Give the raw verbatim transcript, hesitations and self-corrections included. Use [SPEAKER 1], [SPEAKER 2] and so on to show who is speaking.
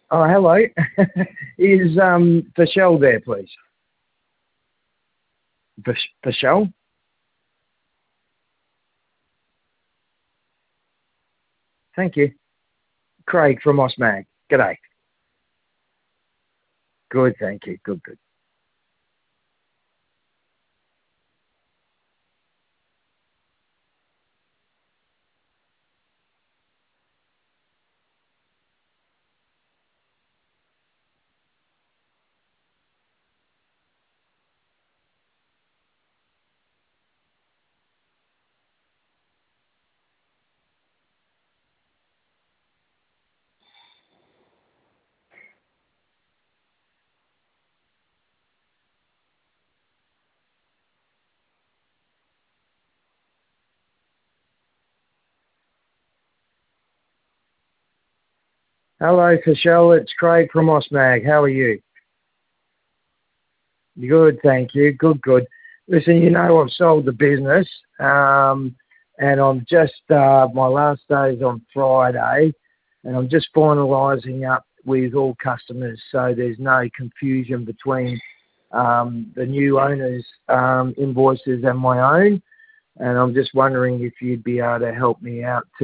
[SPEAKER 1] Oh, hello. Is um Michelle there, please? Mich- Michelle? Thank you. Craig from Osmag. G'day. Good, thank you. Good, good. Hello, Michelle. It's Craig from Osmag. How are you? Good, thank you. Good, good. Listen, you know I've sold the business, um, and I'm just uh, my last day is on Friday, and I'm just finalising up with all customers so there's no confusion between um, the new owners' um, invoices and my own. And I'm just wondering if you'd be able to help me out